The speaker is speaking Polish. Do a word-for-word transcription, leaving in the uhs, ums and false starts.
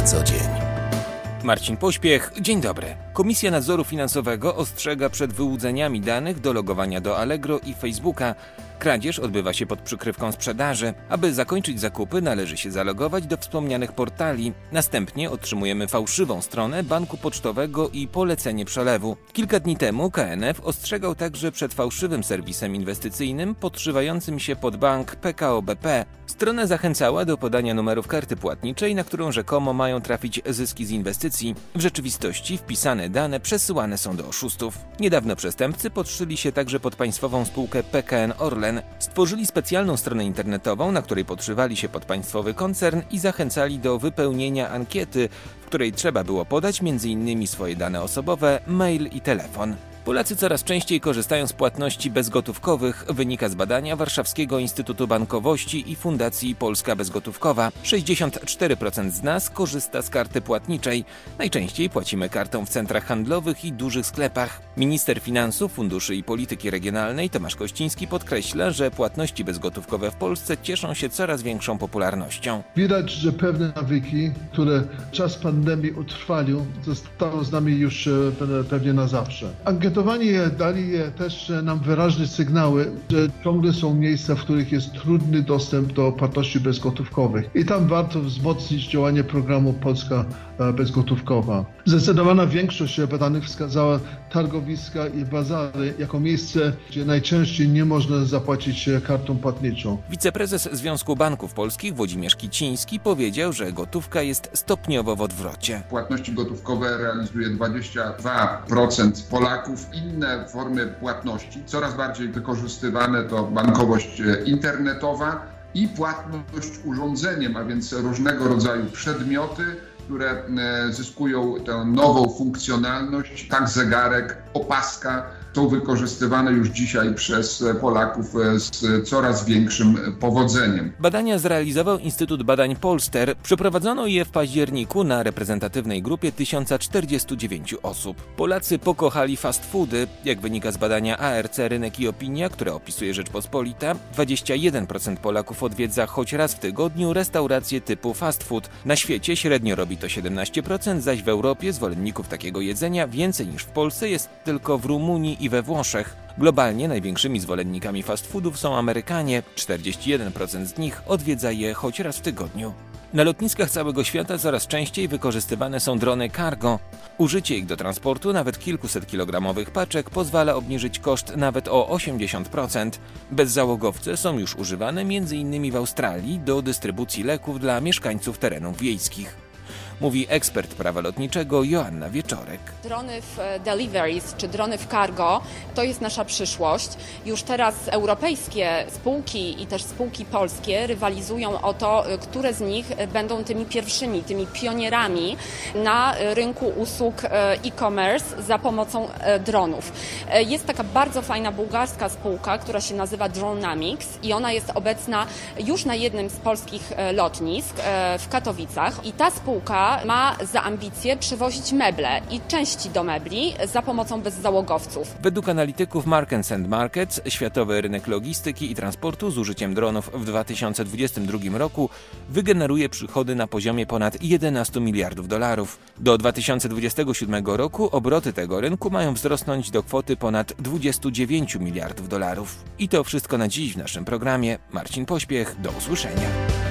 co dzień. Marcin Pośpiech, dzień dobry. Komisja Nadzoru Finansowego ostrzega przed wyłudzeniami danych do logowania do Allegro i Facebooka. Kradzież odbywa się pod przykrywką sprzedaży. Aby zakończyć zakupy, należy się zalogować do wspomnianych portali. Następnie otrzymujemy fałszywą stronę banku pocztowego i polecenie przelewu. Kilka dni temu K N F ostrzegał także przed fałszywym serwisem inwestycyjnym podszywającym się pod bank P K O B P. Strona zachęcała do podania numerów karty płatniczej, na którą rzekomo mają trafić zyski z inwestycji. W rzeczywistości wpisane dane przesyłane są do oszustów. Niedawno przestępcy podszyli się także pod państwową spółkę P K N Orlen. Stworzyli specjalną stronę internetową, na której podszywali się pod państwowy koncern i zachęcali do wypełnienia ankiety, w której trzeba było podać między innymi swoje dane osobowe, mail i telefon. Polacy coraz częściej korzystają z płatności bezgotówkowych, wynika z badania Warszawskiego Instytutu Bankowości i Fundacji Polska Bezgotówkowa. sześćdziesiąt cztery procent z nas korzysta z karty płatniczej. Najczęściej płacimy kartą w centrach handlowych i dużych sklepach. Minister Finansów, Funduszy i Polityki Regionalnej Tomasz Kościński podkreśla, że płatności bezgotówkowe w Polsce cieszą się coraz większą popularnością. Widać, że pewne nawyki, które czas pandemii utrwalił, zostaną z nami już pewnie na zawsze. Ankietowanie dali też nam wyraźne sygnały, że ciągle są miejsca, w których jest trudny dostęp do płatności bezgotówkowych i tam warto wzmocnić działanie programu Polska Bezgotówkowa. Zdecydowana większość badanych wskazała targowiska i bazary jako miejsce, gdzie najczęściej nie można zapłacić kartą płatniczą. Wiceprezes Związku Banków Polskich Włodzimierz Kiciński powiedział, że gotówka jest stopniowo w odwrocie. Płatności gotówkowe realizuje dwadzieścia dwa procent Polaków. Inne formy płatności, coraz bardziej wykorzystywane to bankowość internetowa i płatność urządzeniem, a więc różnego rodzaju przedmioty, które zyskują tę nową funkcjonalność, tak zegarek, opaska, są wykorzystywane już dzisiaj przez Polaków z coraz większym powodzeniem. Badania zrealizował Instytut Badań Polster. Przeprowadzono je w październiku na reprezentatywnej grupie tysiąc czterdziestu dziewięciu osób. Polacy pokochali fast foody. Jak wynika z badania A R C Rynek i Opinia, które opisuje Rzeczpospolita, dwadzieścia jeden procent Polaków odwiedza choć raz w tygodniu restauracje typu fast food. Na świecie średnio robi to siedemnaście procent, zaś w Europie zwolenników takiego jedzenia więcej niż w Polsce jest tylko w Rumunii i we Włoszech. Globalnie największymi zwolennikami fast foodów są Amerykanie. czterdzieści jeden procent z nich odwiedza je choć raz w tygodniu. Na lotniskach całego świata coraz częściej wykorzystywane są drony cargo. Użycie ich do transportu nawet kilkuset kilogramowych paczek pozwala obniżyć koszt nawet o osiemdziesiąt procent. Bezzałogowce są już używane między innymi w Australii do dystrybucji leków dla mieszkańców terenów wiejskich. Mówi ekspert prawa lotniczego Joanna Wieczorek. Drony w deliveries czy drony w cargo to jest nasza przyszłość. Już teraz europejskie spółki i też spółki polskie rywalizują o to, które z nich będą tymi pierwszymi, tymi pionierami na rynku usług e-commerce za pomocą dronów. Jest taka bardzo fajna bułgarska spółka, która się nazywa Dronamics i ona jest obecna już na jednym z polskich lotnisk w Katowicach i ta spółka ma za ambicję przywozić meble i części do mebli za pomocą bezzałogowców. Według analityków Markets and Markets światowy rynek logistyki i transportu z użyciem dronów w dwa tysiące dwudziestym drugim roku wygeneruje przychody na poziomie ponad jedenastu miliardów dolarów. Do dwa tysiące dwudziestego siódmego roku obroty tego rynku mają wzrosnąć do kwoty ponad dwudziestu dziewięciu miliardów dolarów. I to wszystko na dziś w naszym programie. Marcin Pośpiech, do usłyszenia.